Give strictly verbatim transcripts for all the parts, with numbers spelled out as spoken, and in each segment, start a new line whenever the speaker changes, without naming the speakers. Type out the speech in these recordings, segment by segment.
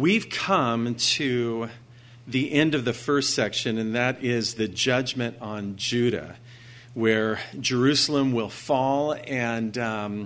we've come to the end of the first section, and that is the judgment on Judah, where Jerusalem will fall and um,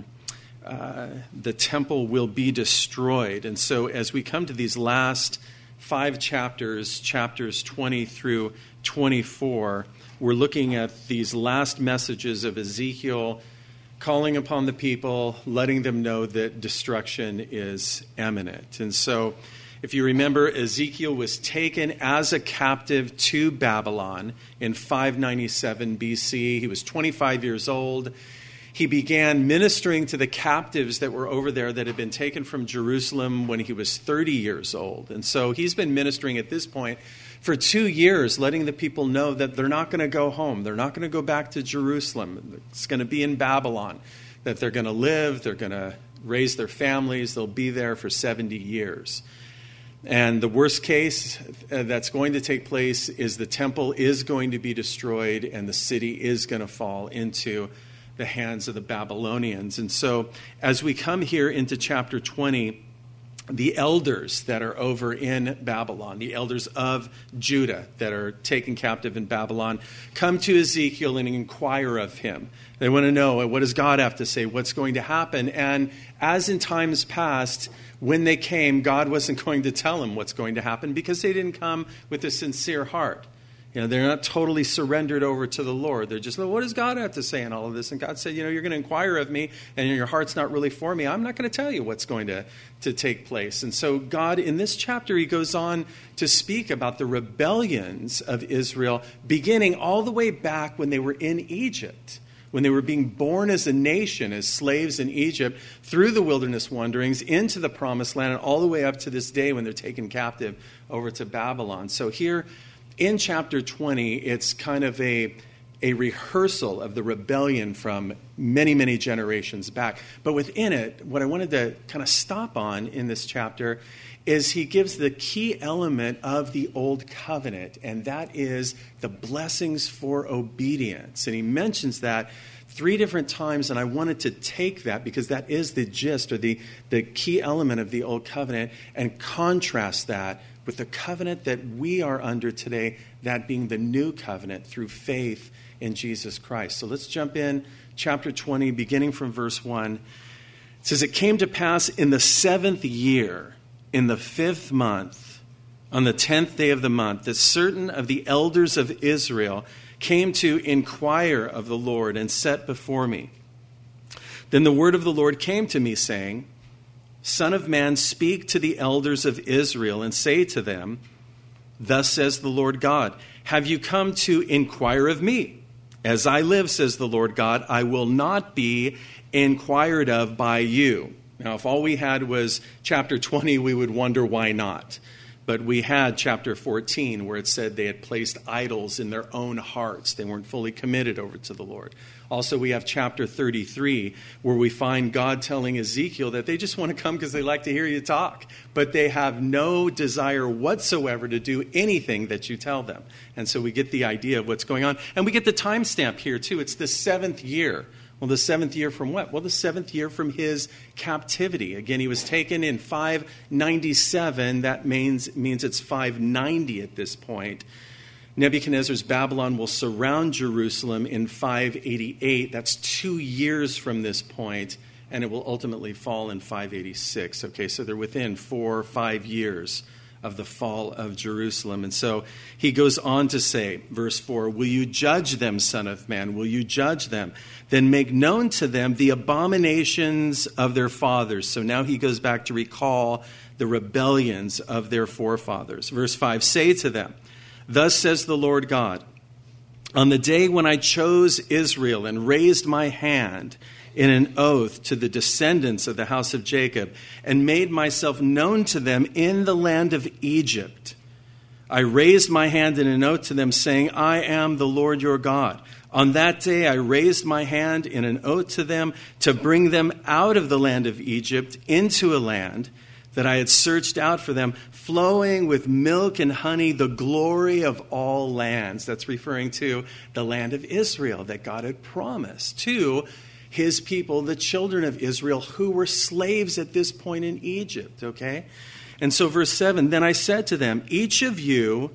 uh, the temple will be destroyed. And so as we come to these last five chapters, chapters twenty through twenty-four, we're looking at these last messages of Ezekiel calling upon the people, letting them know that destruction is imminent. And so, if you remember, Ezekiel was taken as a captive to Babylon in five ninety-seven B C. He was twenty-five years old. He began ministering to the captives that were over there that had been taken from Jerusalem when he was thirty years old. And so he's been ministering at this point for two years, letting the people know that they're not going to go home. They're not going to go back to Jerusalem. It's going to be in Babylon, that they're going to live, they're going to raise their families, they'll be there for seventy years. And the worst case that's going to take place is the temple is going to be destroyed and the city is going to fall into the hands of the Babylonians. And so as we come here into chapter twenty, the elders that are over in Babylon, the elders of Judah that are taken captive in Babylon, come to Ezekiel and inquire of him. They want to know, what does God have to say? What's going to happen? And as in times past, when they came, God wasn't going to tell them what's going to happen because they didn't come with a sincere heart. You know, they're not totally surrendered over to the Lord. They're just, well, what does God have to say in all of this? And God said, you know, you're going to inquire of me and your heart's not really for me. I'm not going to tell you what's going to, to take place. And so God, in this chapter, he goes on to speak about the rebellions of Israel, beginning all the way back when they were in Egypt, when they were being born as a nation, as slaves in Egypt, through the wilderness wanderings into the promised land, and all the way up to this day when they're taken captive over to Babylon. So here, in chapter twenty, it's kind of a, a rehearsal of the rebellion from many, many generations back. But within it, what I wanted to kind of stop on in this chapter is he gives the key element of the Old Covenant, and that is the blessings for obedience. And he mentions that three different times, and I wanted to take that because that is the gist or the, the key element of the Old Covenant and contrast that with the covenant that we are under today, that being the new covenant through faith in Jesus Christ. So let's jump in, chapter twenty, beginning from verse one. It says, "It came to pass in the seventh year, in the fifth month, on the tenth day of the month, that certain of the elders of Israel came to inquire of the Lord and set before me. Then the word of the Lord came to me, saying, Son of man, speak to the elders of Israel and say to them, Thus says the Lord God, have you come to inquire of me? As I live, says the Lord God, I will not be inquired of by you." Now, if all we had was chapter twenty, we would wonder why not. But we had chapter fourteen where it said they had placed idols in their own hearts. They weren't fully committed over to the Lord. Also, we have chapter thirty-three where we find God telling Ezekiel that they just want to come because they like to hear you talk, but they have no desire whatsoever to do anything that you tell them. And so we get the idea of what's going on. And we get the timestamp here, too. It's the seventh year. Well, the seventh year from what? Well, the seventh year from his captivity. Again, he was taken in five ninety-seven. That means, means it's five ninety at this point. Nebuchadnezzar's Babylon will surround Jerusalem in five eighty-eight. That's two years from this point, and it will ultimately fall in five eighty-six. Okay, so they're within four or five years of the fall of Jerusalem. And so he goes on to say, verse four, "Will you judge them, son of man? Will you judge them? Then make known to them the abominations of their fathers." So now he goes back to recall the rebellions of their forefathers. Verse five, "Say to them, Thus says the Lord God, on the day when I chose Israel and raised my hand in an oath to the descendants of the house of Jacob and made myself known to them in the land of Egypt, I raised my hand in an oath to them, saying, I am the Lord your God. On that day I raised my hand in an oath to them to bring them out of the land of Egypt into a land that I had searched out for them, flowing with milk and honey, the glory of all lands." That's referring to the land of Israel that God had promised to his people, the children of Israel, who were slaves at this point in Egypt, okay? And so verse seven, then I said to them, each of you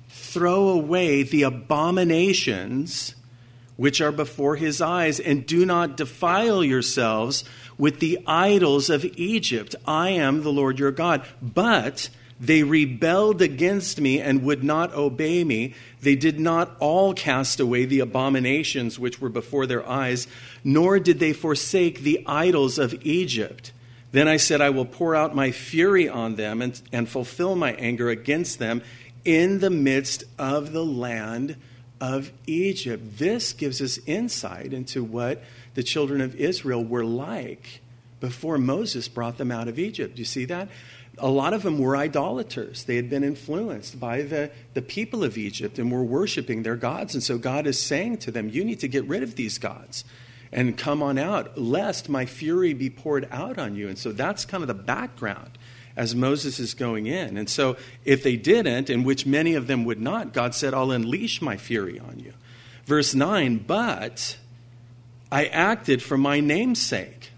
throw away the abominations which are before his eyes, and do not defile yourselves with the idols of Egypt. I am the Lord your God. But they rebelled against me and would not obey me. They did not all cast away the abominations which were before their eyes, nor did they forsake the idols of Egypt. Then I said, I will pour out my fury on them and, and fulfill my anger against them in the midst of the land of Egypt. This gives us insight into what the children of Israel were like before Moses brought them out of Egypt. Do you see that? A lot of them were idolaters. They had been influenced by the, the people of Egypt and were worshiping their gods. And so God is saying to them, you need to get rid of these gods and come on out, lest my fury be poured out on you. And so that's kind of the background as Moses is going in. And so if they didn't, and which many of them would not, God said, I'll unleash my fury on you. Verse nine, but I acted for my name's sake,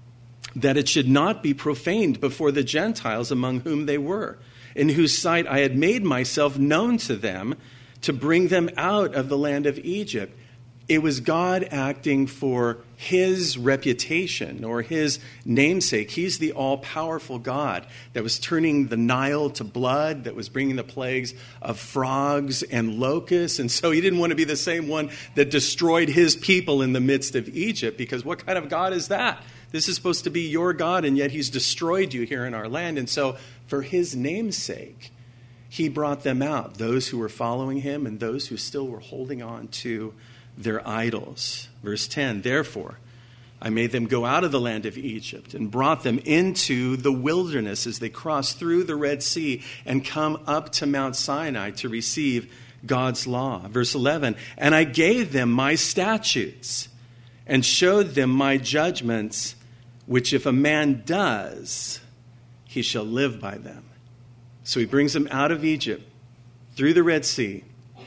that it should not be profaned before the Gentiles among whom they were, in whose sight I had made myself known to them to bring them out of the land of Egypt. It was God acting for his reputation or his namesake. He's the all-powerful God that was turning the Nile to blood, that was bringing the plagues of frogs and locusts. And so he didn't want to be the same one that destroyed his people in the midst of Egypt, because what kind of God is that? This is supposed to be your God, and yet he's destroyed you here in our land. And so for his namesake, he brought them out, those who were following him and those who still were holding on to their idols. Verse ten, therefore, I made them go out of the land of Egypt and brought them into the wilderness as they crossed through the Red Sea and come up to Mount Sinai to receive God's law. Verse eleven, and I gave them my statutes and showed them my judgments, which if a man does, he shall live by them. So he brings them out of Egypt, through the Red Sea,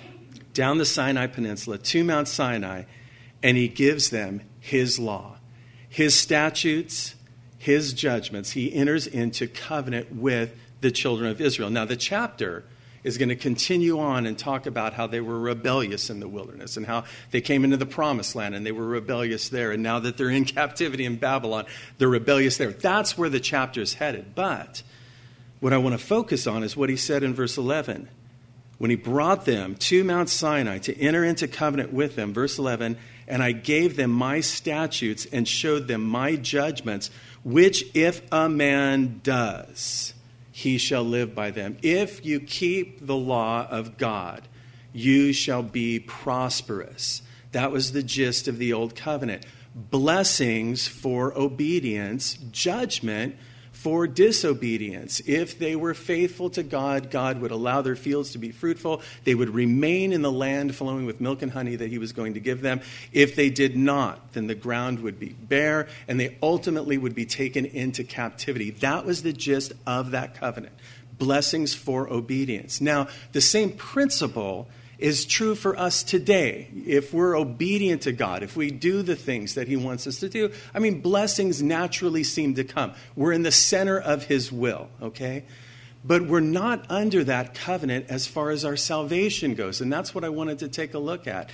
down the Sinai Peninsula to Mount Sinai, and he gives them his law, his statutes, his judgments. He enters into covenant with the children of Israel. Now, the chapter is going to continue on and talk about how they were rebellious in the wilderness and how they came into the promised land and they were rebellious there. And now that they're in captivity in Babylon, they're rebellious there. That's where the chapter is headed. But what I want to focus on is what he said in verse eleven. When he brought them to Mount Sinai to enter into covenant with them, verse eleven, and I gave them my statutes and showed them my judgments, which if a man does, he shall live by them. If you keep the law of God, you shall be prosperous. That was the gist of the old covenant. Blessings for obedience, judgment for disobedience. If they were faithful to God, God would allow their fields to be fruitful. They would remain in the land flowing with milk and honey that he was going to give them. If they did not, then the ground would be bare and they ultimately would be taken into captivity. That was the gist of that covenant. Blessings for obedience. Now, the same principle is true for us today. If we're obedient to God, if we do the things that he wants us to do, I mean, blessings naturally seem to come. We're in the center of his will, okay? But we're not under that covenant as far as our salvation goes. And that's what I wanted to take a look at.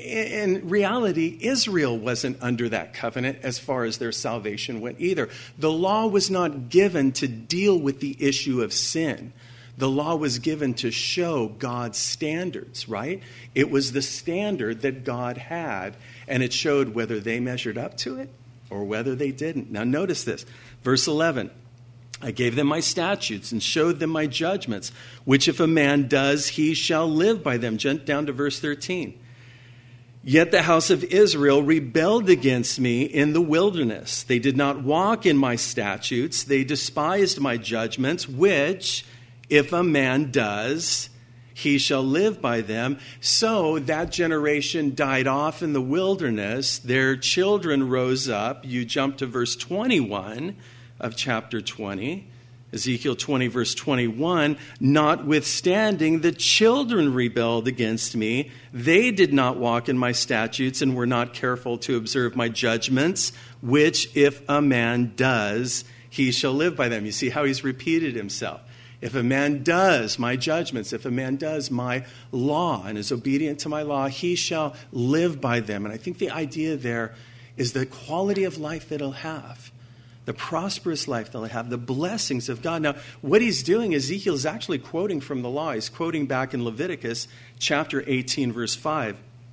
In reality, Israel wasn't under that covenant as far as their salvation went either. The law was not given to deal with the issue of sin. The law was given to show God's standards, right? It was the standard that God had, and it showed whether they measured up to it or whether they didn't. Now notice this, verse eleven. I gave them my statutes and showed them my judgments, which if a man does, he shall live by them. Jump down to verse thirteen. Yet the house of Israel rebelled against me in the wilderness. They did not walk in my statutes. They despised my judgments, which if a man does, he shall live by them. So that generation died off in the wilderness. Their children rose up. You jump to verse twenty-one of chapter twenty. Ezekiel twenty, verse twenty-one. Notwithstanding, the children rebelled against me. They did not walk in my statutes and were not careful to observe my judgments, which if a man does, he shall live by them. You see how he's repeated himself. If a man does my judgments, if a man does my law and is obedient to my law, he shall live by them. And I think the idea there is the quality of life that he'll have, the prosperous life that he'll have, the blessings of God. Now, what he's doing, Ezekiel is actually quoting from the law. He's quoting back in Leviticus chapter eighteen, verse five,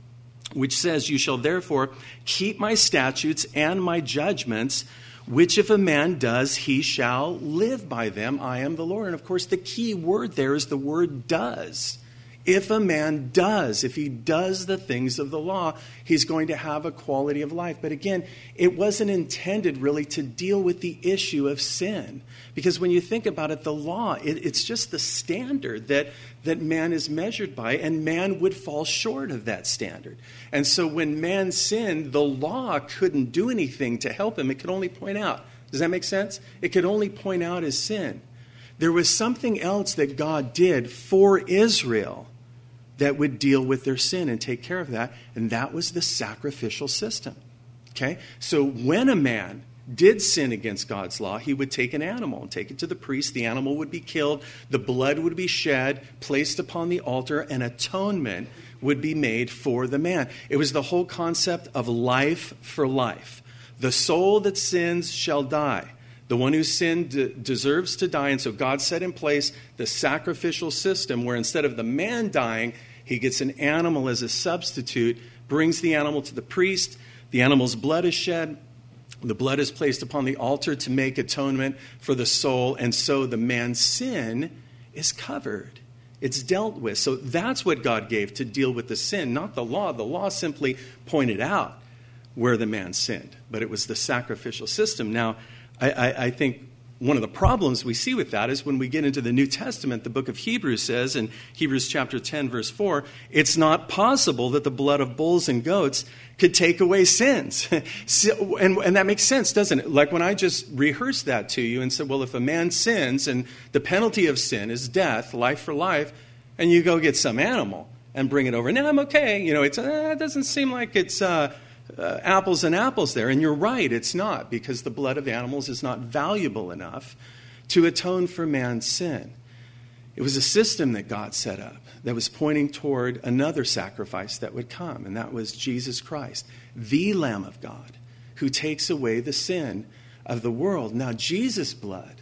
which says, "You shall therefore keep my statutes and my judgments, which if a man does, he shall live by them. I am the Lord." And of course, the key word there is the word does. If a man does, if he does the things of the law, he's going to have a quality of life. But again, it wasn't intended really to deal with the issue of sin. Because when you think about it, the law, it, it's just the standard that, that man is measured by, and man would fall short of that standard. And so when man sinned, the law couldn't do anything to help him. It could only point out. Does that make sense? It could only point out his sin. There was something else that God did for Israel that would deal with their sin and take care of that, and that was the sacrificial system. Okay? So when a man did sin against God's law, he would take an animal and take it to the priest. The animal would be killed. The blood would be shed, placed upon the altar, and atonement would be made for the man. It was the whole concept of life for life. The soul that sins shall die. The one who sinned de- deserves to die. And so God set in place the sacrificial system where instead of the man dying, he gets an animal as a substitute, brings the animal to the priest. The animal's blood is shed. The blood is placed upon the altar to make atonement for the soul. And so the man's sin is covered. It's dealt with. So that's what God gave to deal with the sin, not the law. The law simply pointed out where the man sinned. But it was the sacrificial system. Now, I, I, I think one of the problems we see with that is when we get into the New Testament, the book of Hebrews says in Hebrews chapter ten, verse four, it's not possible that the blood of bulls and goats could take away sins. so, and, and that makes sense, doesn't it? Like when I just rehearsed that to you and said, well, if a man sins and the penalty of sin is death, life for life, and you go get some animal and bring it over, now I'm okay. You know, it's, uh, it doesn't seem like it's... Uh, Uh, apples and apples there. And you're right, it's not, because the blood of animals is not valuable enough to atone for man's sin. It was a system that God set up that was pointing toward another sacrifice that would come, and that was Jesus Christ, the Lamb of God, who takes away the sin of the world. Now, Jesus' blood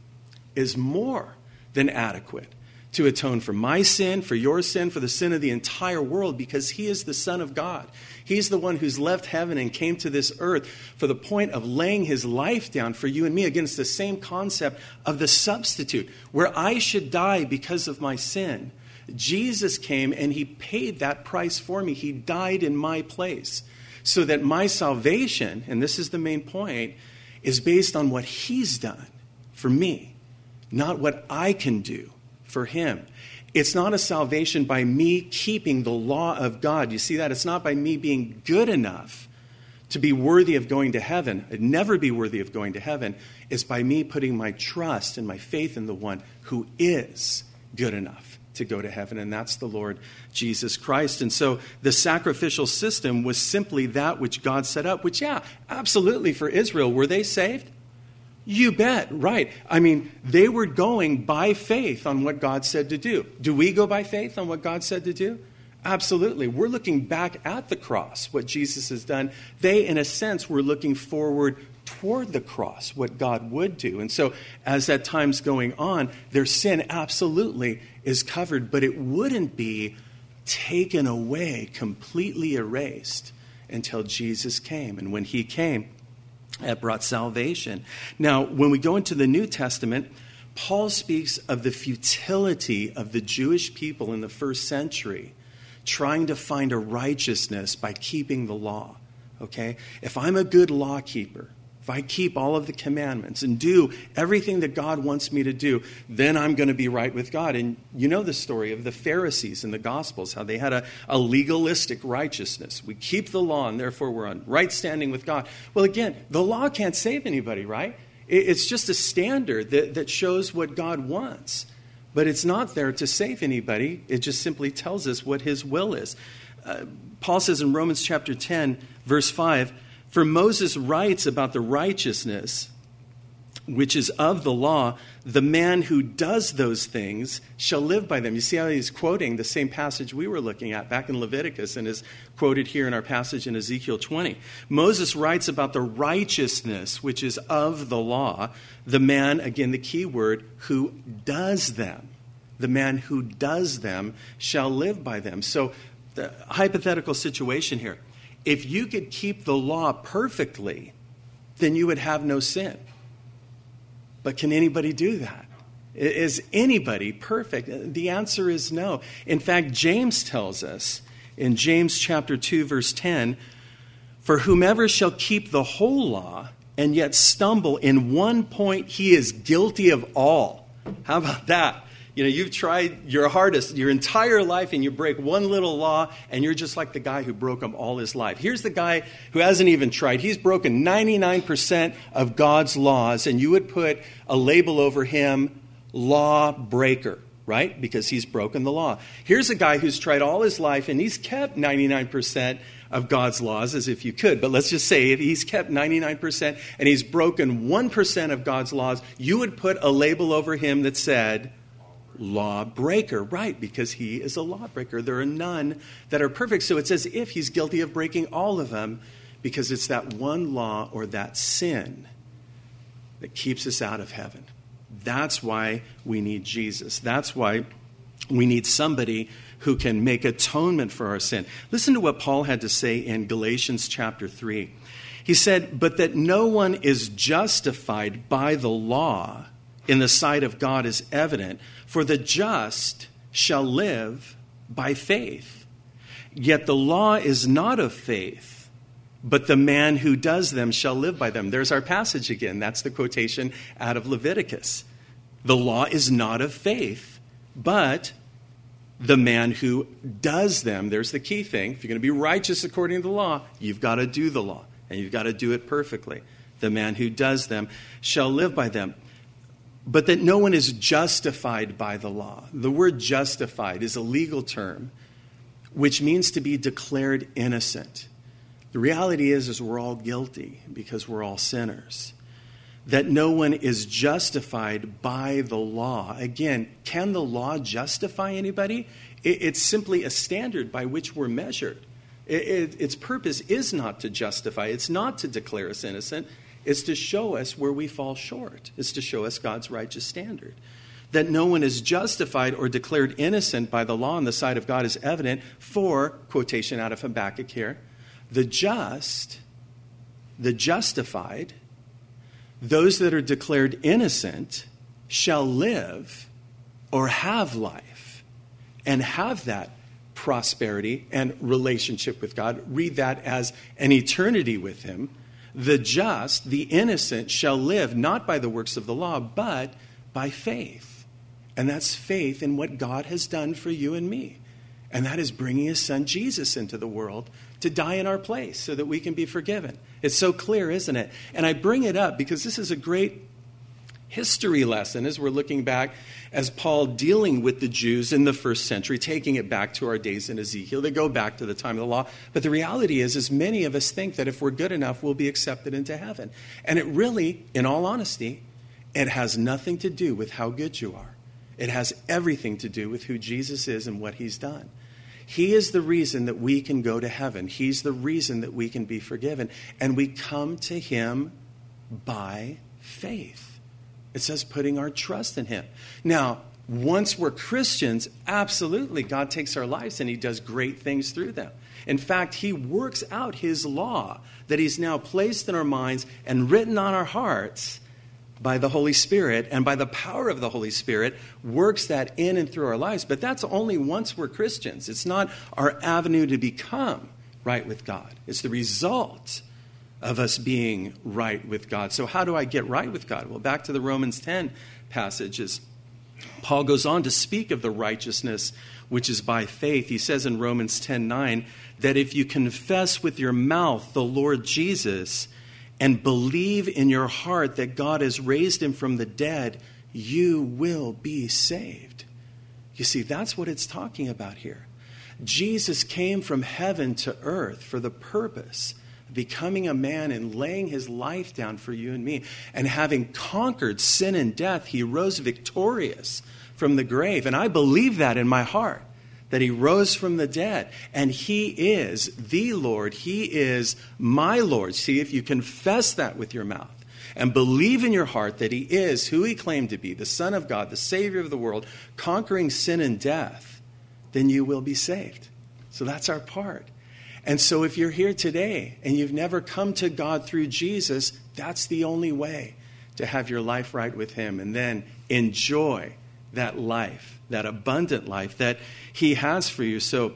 is more than adequate to atone for my sin, for your sin, for the sin of the entire world, because he is the Son of God. He's the one who's left heaven and came to this earth for the point of laying his life down for you and me. Again, it's the same concept of the substitute, where I should die because of my sin. Jesus came and he paid that price for me. He died in my place so that my salvation, and this is the main point, is based on what he's done for me, not what I can do for him. It's not a salvation by me keeping the law of God. You see that? It's not by me being good enough to be worthy of going to heaven. I'd never be worthy of going to heaven. It's by me putting my trust and my faith in the one who is good enough to go to heaven, and that's the Lord Jesus Christ. And so the sacrificial system was simply that which God set up, which, yeah, absolutely for Israel. Were they saved? You bet, right. I mean, they were going by faith on what God said to do. Do we go by faith on what God said to do? Absolutely. We're looking back at the cross, what Jesus has done. They, in a sense, were looking forward toward the cross, what God would do. And so as that time's going on, their sin absolutely is covered, but it wouldn't be taken away, completely erased until Jesus came. And when he came, that brought salvation. Now, when we go into the New Testament, Paul speaks of the futility of the Jewish people in the first century trying to find a righteousness by keeping the law. Okay? If I'm a good law keeper, if I keep all of the commandments and do everything that God wants me to do, then I'm going to be right with God. And you know the story of the Pharisees in the Gospels, how they had a, a legalistic righteousness. We keep the law, and therefore we're on right standing with God. Well, again, the law can't save anybody, right? It, it's just a standard that, that shows what God wants. But it's not there to save anybody. It just simply tells us what his will is. Uh, Paul says in Romans chapter ten, verse five, "For Moses writes about the righteousness which is of the law, the man who does those things shall live by them. You see how he's quoting the same passage we were looking at back in Leviticus and is quoted here in our passage in Ezekiel twenty. Moses writes about the righteousness which is of the law, the man, again the key word, who does them. The man who does them shall live by them. So the hypothetical situation here. If you could keep the law perfectly, then you would have no sin. But can anybody do that? Is anybody perfect? The answer is no. In fact, James tells us in James chapter two, verse ten, for whomever shall keep the whole law and yet stumble in one point, he is guilty of all. How about that? You know, you've tried your hardest your entire life and you break one little law and you're just like the guy who broke them all his life. Here's the guy who hasn't even tried. He's broken ninety-nine percent of God's laws, and you would put a label over him, law breaker, right? Because he's broken the law. Here's a guy who's tried all his life and he's kept ninety-nine percent of God's laws, as if you could. But let's just say he's kept ninety-nine percent and he's broken one percent of God's laws. You would put a label over him that said, lawbreaker, right, because he is a lawbreaker. There are none that are perfect. So it's as if he's guilty of breaking all of them, because it's that one law or that sin that keeps us out of heaven. That's why we need Jesus. That's why we need somebody who can make atonement for our sin. Listen to what Paul had to say in Galatians chapter three. He said, but that no one is justified by the law in the sight of God is evident, for the just shall live by faith. Yet the law is not of faith, but the man who does them shall live by them. There's our passage again. That's the quotation out of Leviticus. The law is not of faith, but the man who does them. There's the key thing. If you're going to be righteous according to the law, you've got to do the law, and you've got to do it perfectly. The man who does them shall live by them. But that no one is justified by the law. The word justified is a legal term, which means to be declared innocent. The reality is, is we're all guilty because we're all sinners. That no one is justified by the law. Again, can the law justify anybody? It's simply a standard by which we're measured. Its purpose is not to justify. It's not to declare us innocent. It's to show us where we fall short. It's to show us God's righteous standard. That no one is justified or declared innocent by the law on the side of God is evident for, quotation out of Habakkuk here, the just, the justified, those that are declared innocent shall live or have life and have that prosperity and relationship with God. Read that as an eternity with him. The just, the innocent, shall live not by the works of the law, but by faith. And that's faith in what God has done for you and me. And that is bringing his son Jesus into the world to die in our place so that we can be forgiven. It's so clear, isn't it? And I bring it up because this is a great history lesson as we're looking back as Paul dealing with the Jews in the first century, taking it back to our days in Ezekiel. They go back to the time of the law. But the reality is, is many of us think that if we're good enough, we'll be accepted into heaven. And it really, in all honesty, it has nothing to do with how good you are. It has everything to do with who Jesus is and what he's done. He is the reason that we can go to heaven. He's the reason that we can be forgiven. And we come to him by faith. It says putting our trust in him. Now, once we're Christians, absolutely, God takes our lives and he does great things through them. In fact, he works out his law that he's now placed in our minds and written on our hearts by the Holy Spirit, and by the power of the Holy Spirit, works that in and through our lives. But that's only once we're Christians. It's not our avenue to become right with God. It's the result of us being right with God. So how do I get right with God? Well, back to the Romans ten passages. Paul goes on to speak of the righteousness which is by faith. He says in Romans ten nine that if you confess with your mouth the Lord Jesus and believe in your heart that God has raised him from the dead, you will be saved. You see, that's what it's talking about here. Jesus came from heaven to earth for the purpose becoming a man and laying his life down for you and me. And having conquered sin and death, he rose victorious from the grave. And I believe that in my heart, that he rose from the dead. And he is the Lord. He is my Lord. See, if you confess that with your mouth and believe in your heart that he is who he claimed to be, the Son of God, the Savior of the world, conquering sin and death, then you will be saved. So that's our part. And so if you're here today and you've never come to God through Jesus, that's the only way to have your life right with him and then enjoy that life, that abundant life that he has for you. So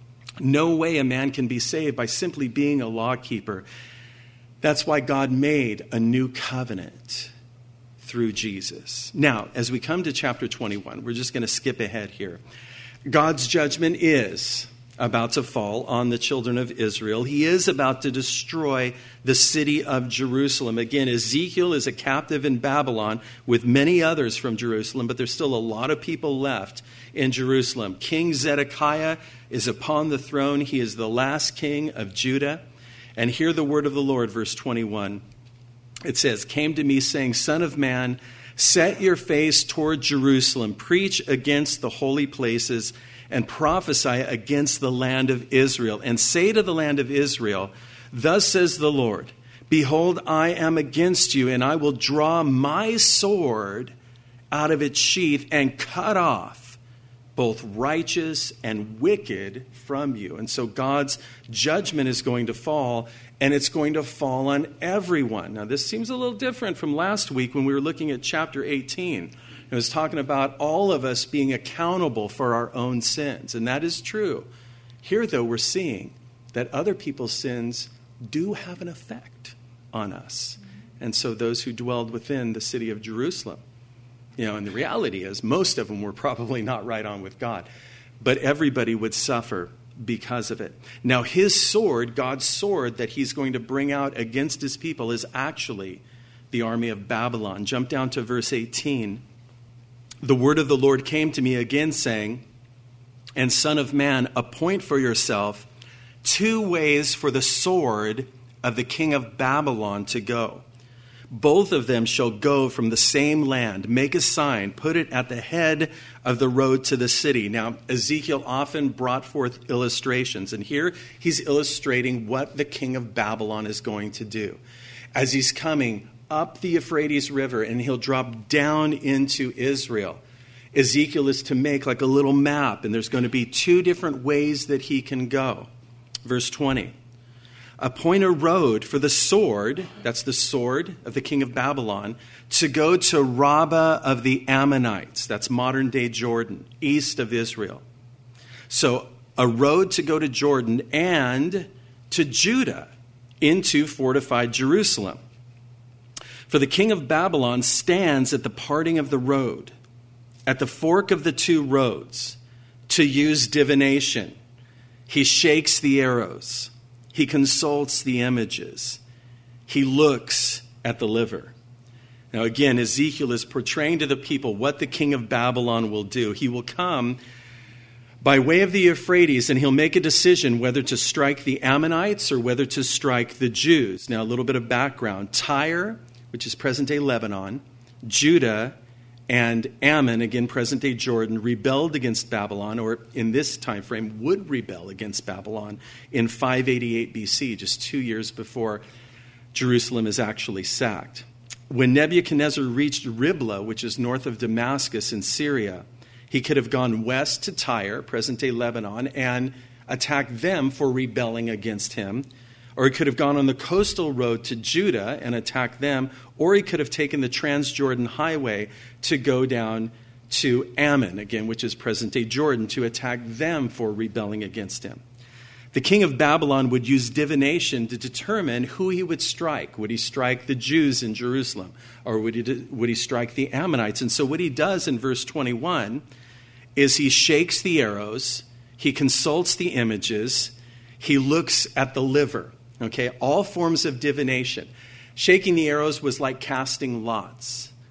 no way a man can be saved by simply being a law keeper. That's why God made a new covenant through Jesus. Now, as we come to chapter twenty-one, we're just going to skip ahead here. God's judgment is about to fall on the children of Israel. He is about to destroy the city of Jerusalem. Again, Ezekiel is a captive in Babylon with many others from Jerusalem, but there's still a lot of people left in Jerusalem. King Zedekiah is upon the throne. He is the last king of Judah. And hear the word of the Lord, verse twenty-one. It says, came to me saying, Son of man, set your face toward Jerusalem, preach against the holy places, and prophesy against the land of Israel, and say to the land of Israel, thus says the Lord, behold, I am against you, and I will draw my sword out of its sheath and cut off both righteous and wicked from you. And so God's judgment is going to fall, and it's going to fall on everyone. Now, this seems a little different from last week when we were looking at chapter eighteen. It was talking about all of us being accountable for our own sins. And that is true. Here, though, we're seeing that other people's sins do have an effect on us. And so those who dwelled within the city of Jerusalem, you know, and the reality is most of them were probably not right on with God. But everybody would suffer because of it. Now, his sword, God's sword that he's going to bring out against his people is actually the army of Babylon. Jump down to verse eighteen. The word of the Lord came to me again, saying, and son of man, appoint for yourself two ways for the sword of the king of Babylon to go. Both of them shall go from the same land. Make a sign, put it at the head of the road to the city. Now, Ezekiel often brought forth illustrations, and here he's illustrating what the king of Babylon is going to do. As he's coming up the Euphrates River, and he'll drop down into Israel. Ezekiel is to make like a little map, and there's going to be two different ways that he can go. Verse twenty. Appoint a road for the sword, that's the sword of the king of Babylon, to go to Rabbah of the Ammonites, that's modern day Jordan, east of Israel. So a road to go to Jordan and to Judah into fortified Jerusalem. For the king of Babylon stands at the parting of the road, at the fork of the two roads, to use divination. He shakes the arrows. He consults the images. He looks at the liver. Now again, Ezekiel is portraying to the people what the king of Babylon will do. He will come by way of the Euphrates, and he'll make a decision whether to strike the Ammonites or whether to strike the Jews. Now a little bit of background. Tyre, which is present-day Lebanon, Judah, and Ammon, again present-day Jordan, rebelled against Babylon, or in this time frame would rebel against Babylon in five eighty-eight B C, just two years before Jerusalem is actually sacked. When Nebuchadnezzar reached Riblah, which is north of Damascus in Syria, he could have gone west to Tyre, present-day Lebanon, and attacked them for rebelling against him. Or he could have gone on the coastal road to Judah and attacked them. Or he could have taken the Transjordan Highway to go down to Ammon, again, which is present-day Jordan, to attack them for rebelling against him. The king of Babylon would use divination to determine who he would strike. Would he strike the Jews in Jerusalem? Or would he, would he strike the Ammonites? And so what he does in verse twenty-one is he shakes the arrows, he consults the images, he looks at the liver. Okay, all forms of divination. Shaking the arrows was like casting lots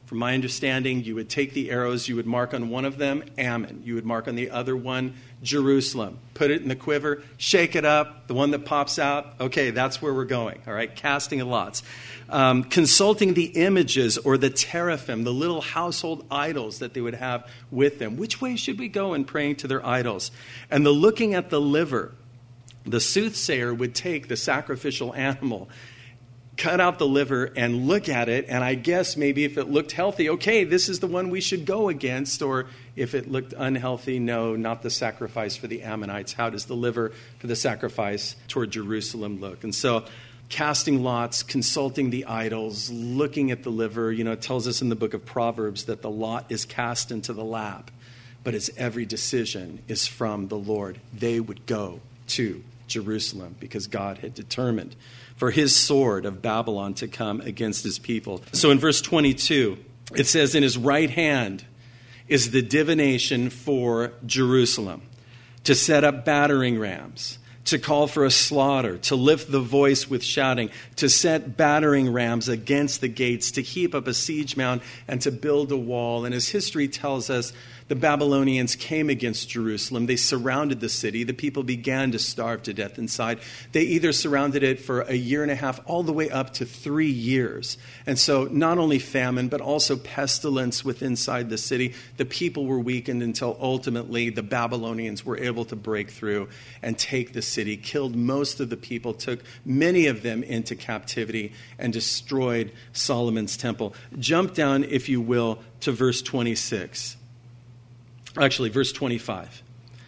From my understanding, you would take the arrows, you would mark on one of them, Ammon. You would mark on the other one, Jerusalem. Put it in the quiver, shake it up, the one that pops out, okay, that's where we're going, all right? Casting of lots. Um, consulting the images or the teraphim, the little household idols that they would have with them. Which way should we go in praying to their idols? And the looking at the liver. The soothsayer would take the sacrificial animal, cut out the liver and look at it, and I guess maybe if it looked healthy, okay, this is the one we should go against, or if it looked unhealthy, no, not the sacrifice for the Ammonites. How does the liver for the sacrifice toward Jerusalem look? And so casting lots, consulting the idols, looking at the liver, you know, it tells us in the book of Proverbs that the lot is cast into the lap, but its every decision is from the Lord. They would go to Jerusalem because God had determined for his sword of Babylon to come against his people. So in verse twenty-two, it says, in his right hand is the divination for Jerusalem, to set up battering rams, to call for a slaughter, to lift the voice with shouting, to set battering rams against the gates, to heap up a siege mound, and to build a wall. And as history tells us, the Babylonians came against Jerusalem. They surrounded the city. The people began to starve to death inside. They either surrounded it for a year and a half, all the way up to three years. And so not only famine, but also pestilence within inside the city. The people were weakened until ultimately the Babylonians were able to break through and take the city, killed most of the people, took many of them into captivity, and destroyed Solomon's temple. Jump down, if you will, to verse twenty-six. Actually, verse twenty-five.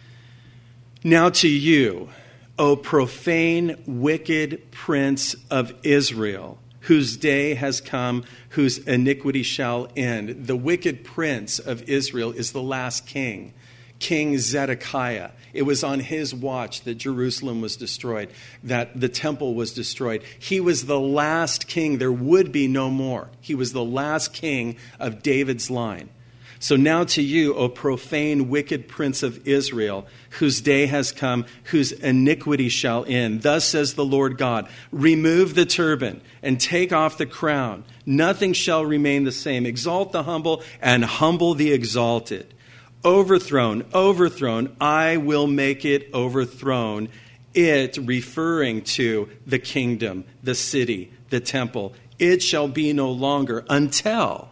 Now to you, O profane, wicked prince of Israel, whose day has come, whose iniquity shall end. The wicked prince of Israel is the last king, King Zedekiah. It was on his watch that Jerusalem was destroyed, that the temple was destroyed. He was the last king. There would be no more. He was the last king of David's line. So now to you, O profane, wicked prince of Israel, whose day has come, whose iniquity shall end. Thus says the Lord God, remove the turban and take off the crown. Nothing shall remain the same. Exalt the humble and humble the exalted. Overthrown, overthrown, I will make it overthrown. It referring to the kingdom, the city, the temple. It shall be no longer until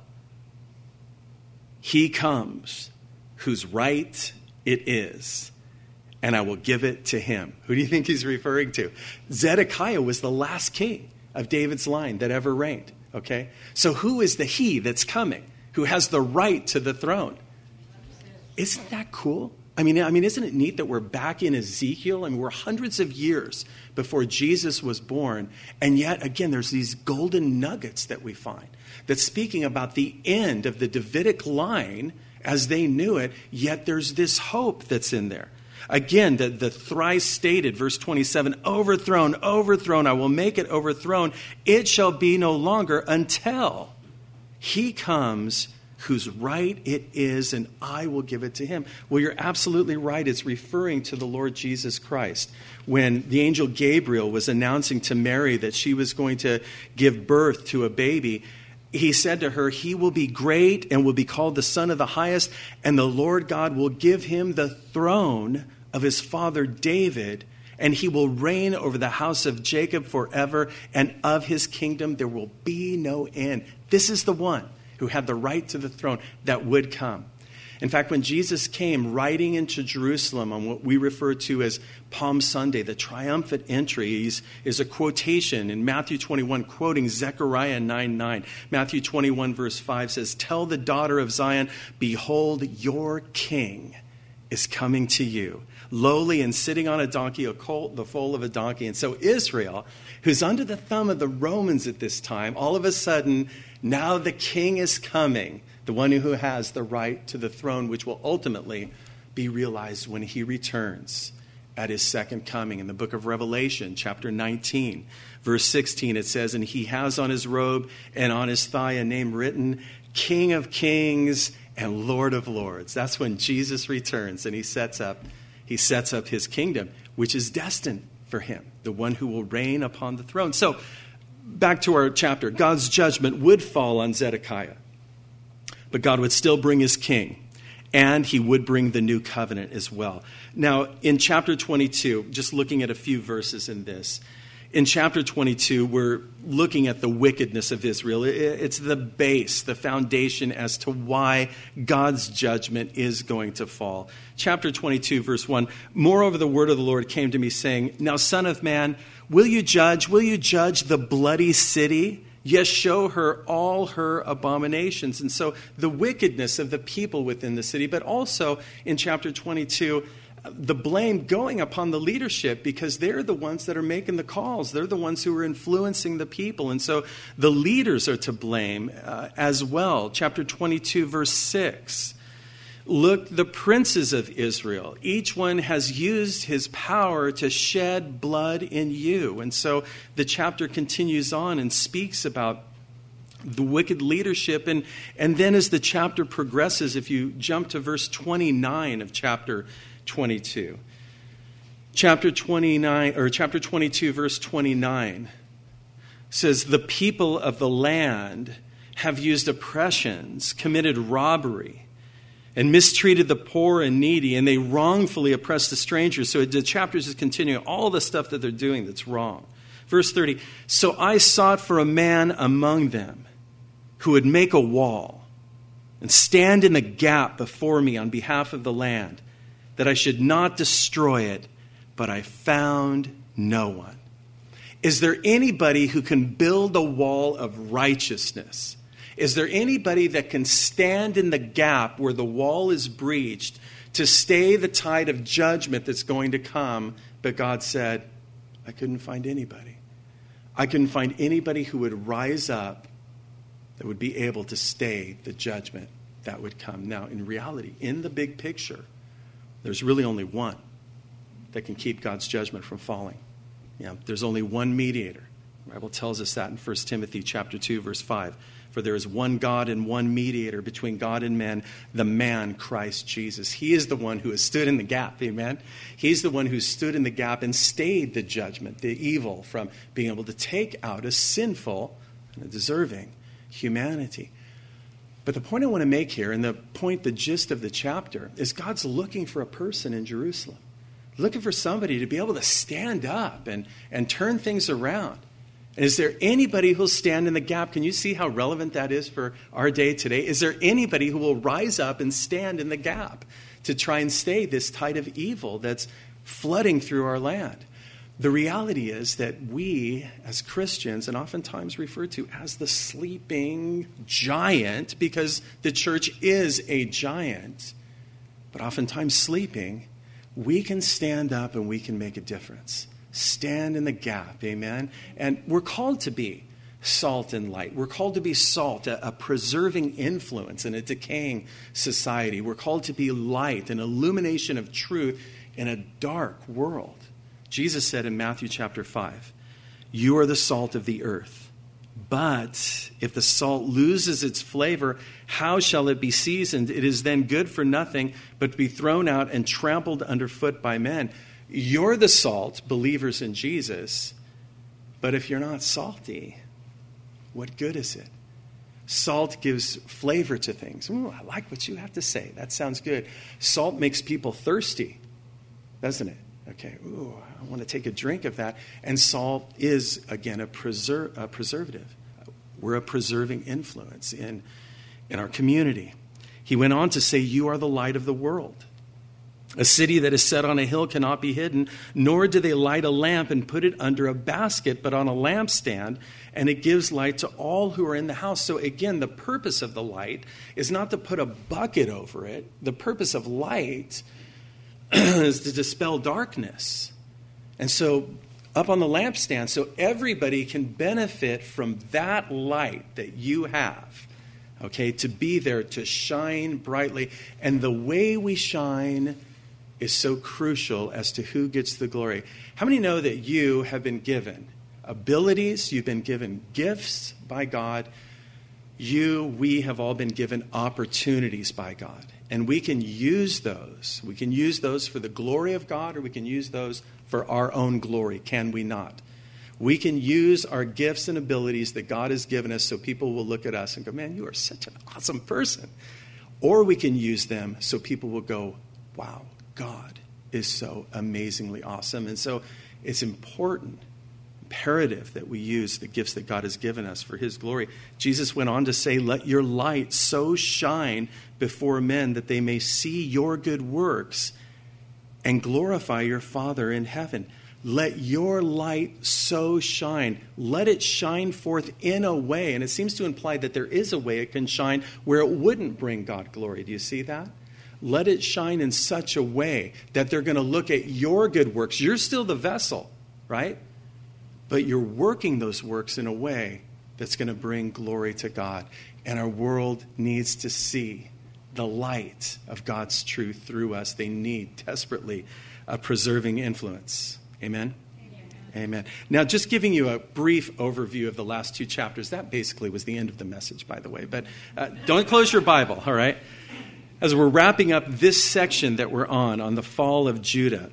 he comes whose right it is, and I will give it to him. Who do you think he's referring to? Zedekiah was the last king of David's line that ever reigned. Okay? So who is the he that's coming, who has the right to the throne? Isn't that cool? I mean, I mean, isn't it neat that we're back in Ezekiel? I mean, we're hundreds of years before Jesus was born, and yet, again, there's these golden nuggets that we find that's speaking about the end of the Davidic line as they knew it, yet there's this hope that's in there. Again, the, the thrice stated, verse twenty-seven, overthrown, overthrown, I will make it overthrown. It shall be no longer until he comes whose right it is, and I will give it to him. Well, you're absolutely right. It's referring to the Lord Jesus Christ. When the angel Gabriel was announcing to Mary that she was going to give birth to a baby, he said to her, he will be great and will be called the Son of the Highest, and the Lord God will give him the throne of his father David, and he will reign over the house of Jacob forever, and of his kingdom there will be no end. This is the one who had the right to the throne that would come. In fact, when Jesus came riding into Jerusalem on what we refer to as Palm Sunday, the triumphant entry is, is a quotation in Matthew twenty-one, quoting Zechariah nine nine. Matthew twenty-one, verse five says, tell the daughter of Zion, behold, your king is coming to you, lowly and sitting on a donkey, a colt, the foal of a donkey. And so Israel, who's under the thumb of the Romans at this time, all of a sudden, now the king is coming, the one who has the right to the throne, which will ultimately be realized when he returns at his second coming. In the book of Revelation, chapter nineteen, verse sixteen, it says, and he has on his robe and on his thigh a name written, King of Kings and Lord of Lords. That's when Jesus returns and he sets up, he sets up his kingdom, which is destined for him, the one who will reign upon the throne. So back to our chapter. God's judgment would fall on Zedekiah. but God would still bring his king, and he would bring the new covenant as well. Now, in chapter twenty-two, just looking at a few verses in this, in chapter twenty-two, we're looking at the wickedness of Israel. It's the base, the foundation as to why God's judgment is going to fall. Chapter twenty-two, verse one, moreover, the word of the Lord came to me saying, now, son of man, will you judge? Will you judge the bloody city? Yes, show her all her abominations. And so the wickedness of the people within the city, but also in chapter twenty-two, the blame going upon the leadership because they're the ones that are making the calls. They're the ones who are influencing the people. And so the leaders are to blame uh, as well. Chapter twenty-two, verse six. Look, the princes of Israel, each one has used his power to shed blood in you. And so the chapter continues on and speaks about the wicked leadership. And, and then as the chapter progresses, if you jump to verse twenty-nine of chapter twenty-two, chapter twenty-nine, or chapter twenty-two, verse twenty-nine says, the people of the land have used oppressions, committed robbery, and mistreated the poor and needy, and they wrongfully oppressed the strangers. So the chapters is continuing all the stuff that they're doing that's wrong. Verse thirty, so I sought for a man among them who would make a wall and stand in the gap before me on behalf of the land, that I should not destroy it, but I found no one. Is there anybody who can build a wall of righteousness? Is there anybody that can stand in the gap where the wall is breached to stay the tide of judgment that's going to come? But God said, I couldn't find anybody. I couldn't find anybody who would rise up that would be able to stay the judgment that would come. Now, in reality, in the big picture, there's really only one that can keep God's judgment from falling. You know, there's only one mediator. The Bible tells us that in First Timothy chapter two, verse five. For there is one God and one mediator between God and men, the man, Christ Jesus. He is the one who has stood in the gap, amen? He's the one who stood in the gap and stayed the judgment, the evil, from being able to take out a sinful and a deserving humanity. But the point I want to make here, and the point, the gist of the chapter, is God's looking for a person in Jerusalem. Looking for somebody to be able to stand up and, and turn things around. And is there anybody who'll stand in the gap? Can you see how relevant that is for our day today? Is there anybody who will rise up and stand in the gap to try and stay this tide of evil that's flooding through our land? The reality is that we, as Christians, and oftentimes referred to as the sleeping giant, because the church is a giant, but oftentimes sleeping, we can stand up and we can make a difference. Stand in the gap, amen? And we're called to be salt and light. We're called to be salt, a, a preserving influence in a decaying society. We're called to be light, an illumination of truth in a dark world. Jesus said in Matthew chapter five, you are the salt of the earth. But if the salt loses its flavor, how shall it be seasoned? It is then good for nothing but to be thrown out and trampled underfoot by men. You're the salt, believers in Jesus, but if you're not salty, what good is it? Salt gives flavor to things. Ooh, I like what you have to say. That sounds good. Salt makes people thirsty, doesn't it? Okay, ooh, I want to take a drink of that. And salt is, again, a, preser- a preservative. We're a preserving influence in, in our community. He went on to say, you are the light of the world. A city that is set on a hill cannot be hidden, nor do they light a lamp and put it under a basket, but on a lampstand, and it gives light to all who are in the house. So again, the purpose of the light is not to put a bucket over it. The purpose of light is to dispel darkness. And so up on the lampstand, so everybody can benefit from that light that you have, okay, to be there, to shine brightly. And the way we shine is so crucial as to who gets the glory. How many know that you have been given abilities, you've been given gifts by God, you, we have all been given opportunities by God. And we can use those. We can use those for the glory of God, or we can use those for our own glory, can we not? We can use our gifts and abilities that God has given us so people will look at us and go, man, you are such an awesome person. Or we can use them so people will go, wow, God is so amazingly awesome. And so it's important, imperative that we use the gifts that God has given us for his glory. Jesus went on to say, let your light so shine before men that they may see your good works and glorify your Father in heaven. Let your light so shine. Let it shine forth in a way. And it seems to imply that there is a way it can shine where it wouldn't bring God glory. Do you see that? Let it shine in such a way that they're going to look at your good works. You're still the vessel, right? But you're working those works in a way that's going to bring glory to God. And our world needs to see the light of God's truth through us. They need desperately a preserving influence. Amen? Amen? Amen. Now, just giving you a brief overview of the last two chapters. That basically was the end of the message, by the way. But uh, don't close your Bible, all right? As we're wrapping up this section that we're on, on the fall of Judah,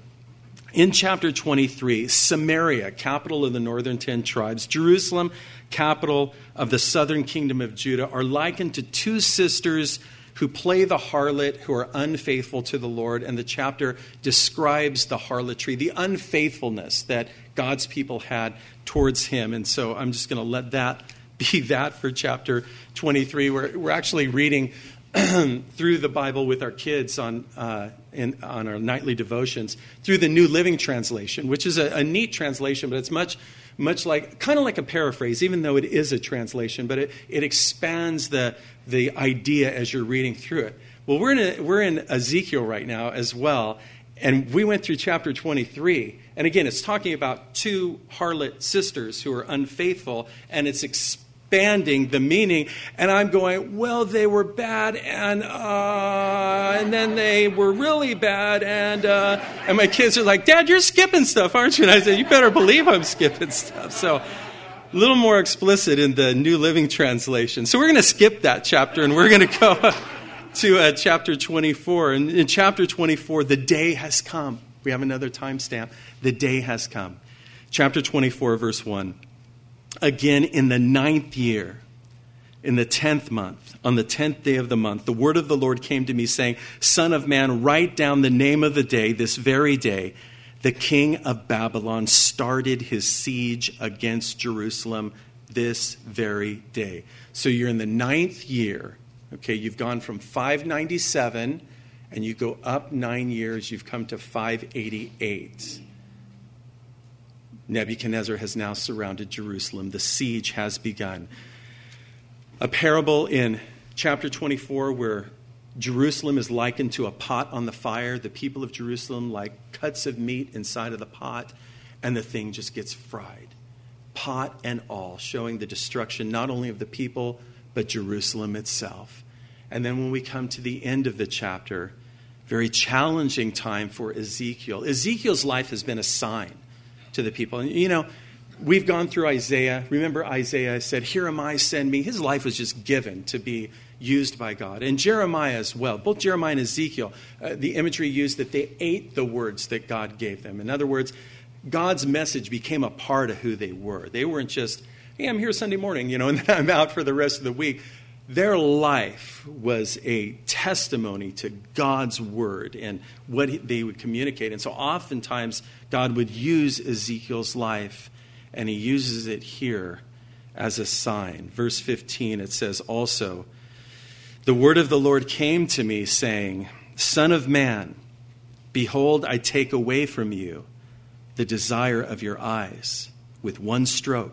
in chapter twenty-three, Samaria, capital of the northern ten tribes, Jerusalem, capital of the southern kingdom of Judah, are likened to two sisters who play the harlot, who are unfaithful to the Lord. And the chapter describes the harlotry, the unfaithfulness that God's people had towards him. And so I'm just going to let that be that for chapter twenty-three. We're, we're actually reading through the Bible with our kids on uh, in, on our nightly devotions through the New Living Translation, which is a, a neat translation, but it's much, much like, kind of like a paraphrase, even though it is a translation, but it, it expands the the idea as you're reading through it. Well, we're in a, we're in Ezekiel right now as well, and we went through chapter twenty-three, and again, it's talking about two harlot sisters who are unfaithful, and it's expanding the meaning. And I'm going, well, they were bad, and uh, and then they were really bad, and uh, and my kids are like, Dad, you're skipping stuff, aren't you? And I said, you better believe I'm skipping stuff. So a little more explicit in the New Living Translation. So we're going to skip that chapter, and we're going to go to uh, chapter twenty-four. And in chapter twenty-four, the day has come. We have another timestamp. The day has come. Chapter twenty-four, verse one. Again, in the ninth year, in the tenth month, on the tenth day of the month, the word of the Lord came to me, saying, Son of man, write down the name of the day, this very day. The king of Babylon started his siege against Jerusalem this very day. So you're in the ninth year. Okay, you've gone from five ninety-seven, and you go up nine years. You've come to five eighty-eight. Nebuchadnezzar has now surrounded Jerusalem. The siege has begun. A parable in chapter twenty-four where Jerusalem is likened to a pot on the fire. The people of Jerusalem like cuts of meat inside of the pot, and the thing just gets fried. Pot and all, showing the destruction not only of the people, but Jerusalem itself. And then when we come to the end of the chapter, very challenging time for Ezekiel. Ezekiel's life has been a sign to the people. And you know, we've gone through Isaiah. Remember Isaiah said, here am I, send me. His life was just given to be used by God. And Jeremiah as well. Both Jeremiah and Ezekiel, uh, the imagery used that they ate the words that God gave them. In other words, God's message became a part of who they were. They weren't just, hey, I'm here Sunday morning, you know, and then I'm out for the rest of the week. Their life was a testimony to God's word and what they would communicate. And so oftentimes God would use Ezekiel's life, and he uses it here as a sign. Verse fifteen, it says also, the word of the Lord came to me, saying, Son of man, behold, I take away from you the desire of your eyes with one stroke.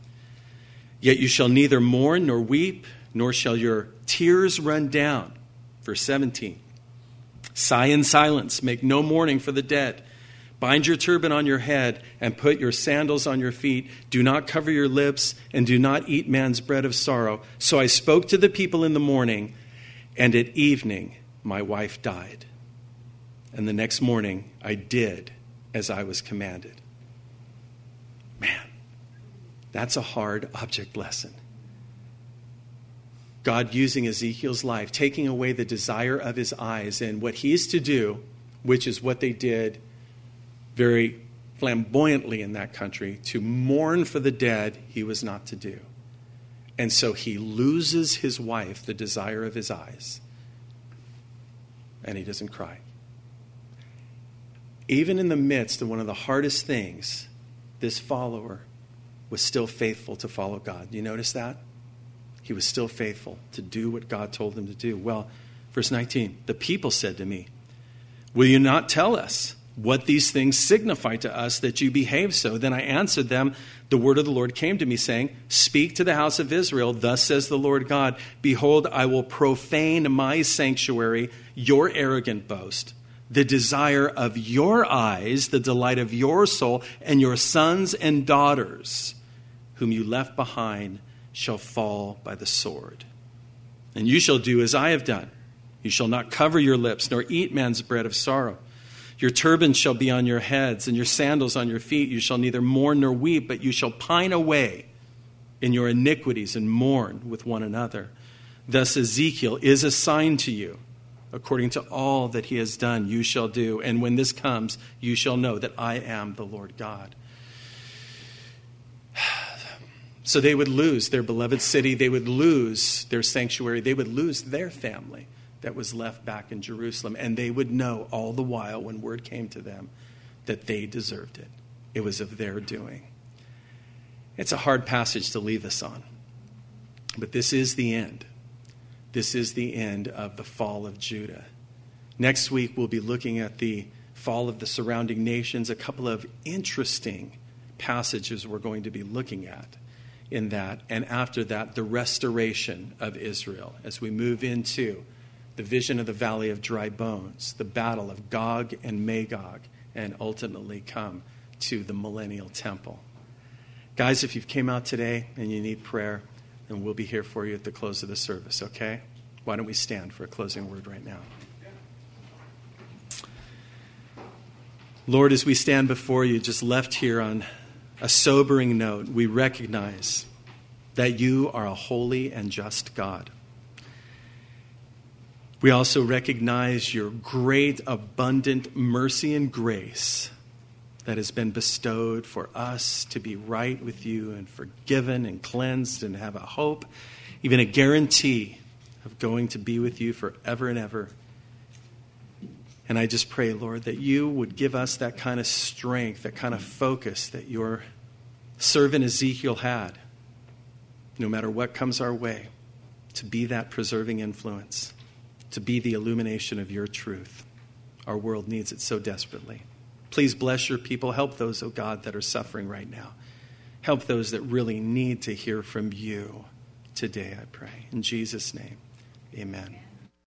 Yet you shall neither mourn nor weep, nor shall your tears run down. Verse seventeen, sigh in silence, make no mourning for the dead. Bind your turban on your head and put your sandals on your feet. Do not cover your lips and do not eat man's bread of sorrow. So I spoke to the people in the morning, and at evening my wife died. And the next morning I did as I was commanded. Man, that's a hard object lesson. God using Ezekiel's life, taking away the desire of his eyes, and what he's to do, which is what they did very flamboyantly in that country, to mourn for the dead, he was not to do. And so he loses his wife, the desire of his eyes, and he doesn't cry. Even in the midst of one of the hardest things, this follower was still faithful to follow God. Do you notice that? He was still faithful to do what God told him to do. Well, verse nineteen, the people said to me, will you not tell us what these things signify to us that you behave so? Then I answered them, the word of the Lord came to me saying, speak to the house of Israel, thus says the Lord God, behold, I will profane my sanctuary, your arrogant boast, the desire of your eyes, the delight of your soul, and your sons and daughters, whom you left behind, shall fall by the sword. And you shall do as I have done. You shall not cover your lips, nor eat man's bread of sorrow. Your turbans shall be on your heads, and your sandals on your feet. You shall neither mourn nor weep, but you shall pine away in your iniquities and mourn with one another. Thus Ezekiel is a sign to you. According to all that he has done, you shall do. And when this comes, you shall know that I am the Lord God. So they would lose their beloved city. They would lose their sanctuary. They would lose their family that was left back in Jerusalem. And they would know all the while when word came to them that they deserved it. It was of their doing. It's a hard passage to leave us on. But this is the end. This is the end of the fall of Judah. Next week, we'll be looking at the fall of the surrounding nations, a couple of interesting passages we're going to be looking at in that. And after that, the restoration of Israel as we move into the vision of the valley of dry bones, the battle of Gog and Magog, and ultimately come to the millennial temple. Guys, if you've came out today and you need prayer, and we'll be here for you at the close of the service, okay? Why don't we stand for a closing word right now? Lord, as we stand before you, just left here on a sobering note, we recognize that you are a holy and just God. We also recognize your great, abundant mercy and grace that has been bestowed for us to be right with you and forgiven and cleansed and have a hope, even a guarantee of going to be with you forever and ever. And I just pray, Lord, that you would give us that kind of strength, that kind of focus that your servant Ezekiel had, no matter what comes our way, to be that preserving influence, to be the illumination of your truth. Our world needs it so desperately. Please bless your people. Help those, oh God, that are suffering right now. Help those that really need to hear from you today, I pray. In Jesus' name, amen.